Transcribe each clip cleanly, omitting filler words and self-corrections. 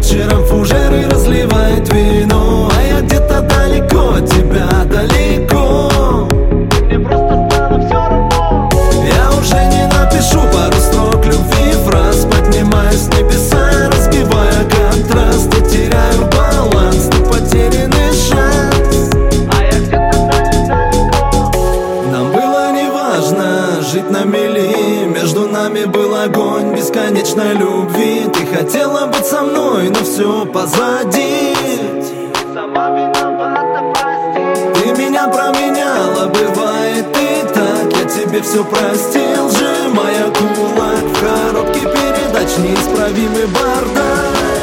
вечерам фужеры разливает вино, а я где-то далеко от тебя, далеко. Мне просто стало все равно. Я уже не напишу пару строк любви, фраз, поднимаюсь в небеса, разбивая контраст, и теряю баланс, но потерянный шанс. А я где-то далеко. Нам было неважно жить на мели, между нами был огонь бесконечной любви. Ты хотела быть со мной, но все позади. Сама виновата, прости. Ты меня променяла, бывает и так. Я тебе все простил, сжимая кулак в коробке передач, неисправимый бардак.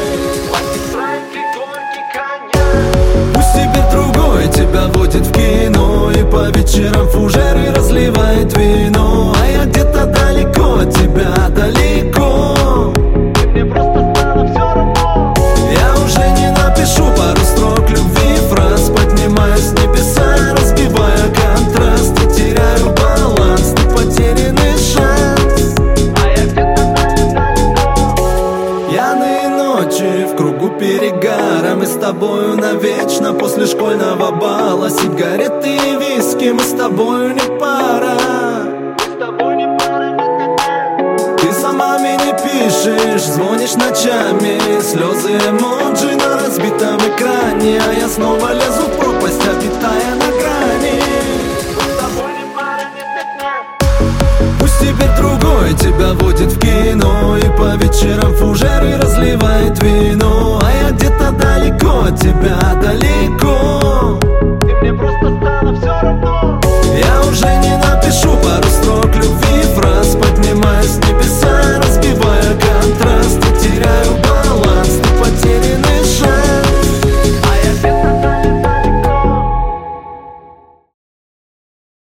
Пусть теперь другой тебя водит в кино, и по вечерам фужеры разливает вино, а я где-то далеко от тебя, далеко. Мне просто стало все равно. Я уже не напишу пару строк любви, фраз, поднимаюсь в небеса, разбивая контраст, и теряю баланс, но потерянный шанс. А я где-то далеко. Пьяные ночи в кругу перегара, мы с тобою навечно после школьного бала. Сигареты и виски, мы с тобою не пара. С тобой не пара, нет. Ты сама мне не пишешь, звонишь ночами, слезы эмоджи на разбитом экране, а я снова лезу в пропасть, обитая на грани. С тобой не пара, нет. Пусть теперь другой тебя водит в кино, и по вечерам фужеры разливает вино, а я где-то далеко от тебя, далеко.